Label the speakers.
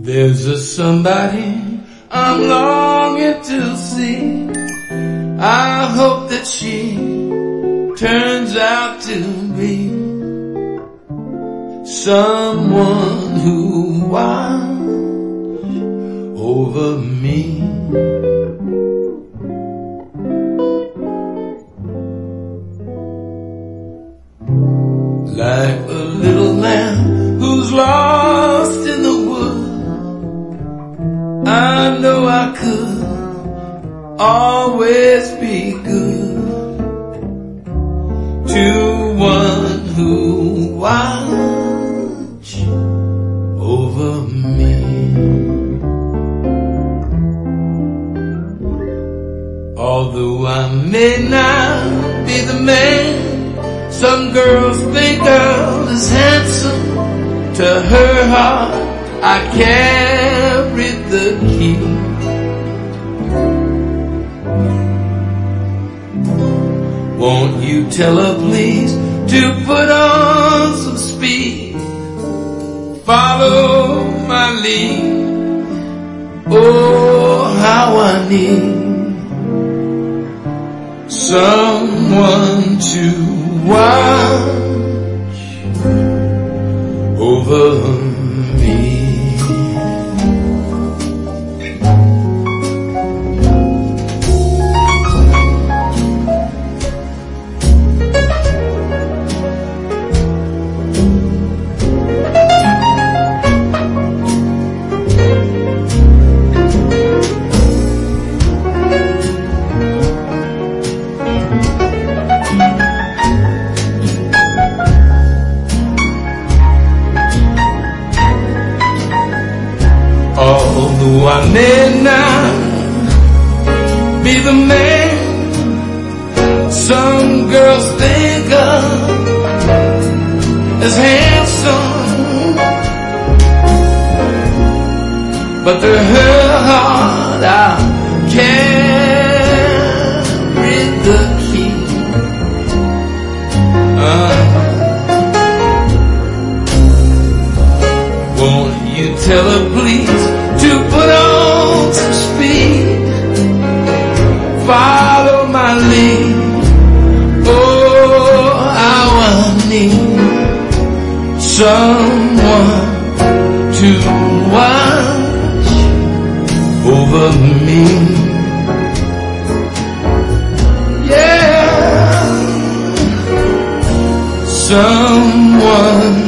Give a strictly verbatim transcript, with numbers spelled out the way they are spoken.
Speaker 1: There's a somebody I'm longing to see. I hope that she turns out to be someone who watch over me. Like a little lamb who's lost in the wood, I know I could always be good to one who watch over me. Although I may not be the man some girls think of as handsome, to her heart I carry the key. Won't you tell her please to put on some speed, follow my lead. Oh, how I need someone to watch over me. Although I may not be the man some girls think of as handsome, but to her heart I carry the key. uh, Won't you tell her please to put on some speed, follow my lead. Oh, how I need someone to watch over me. Yeah, someone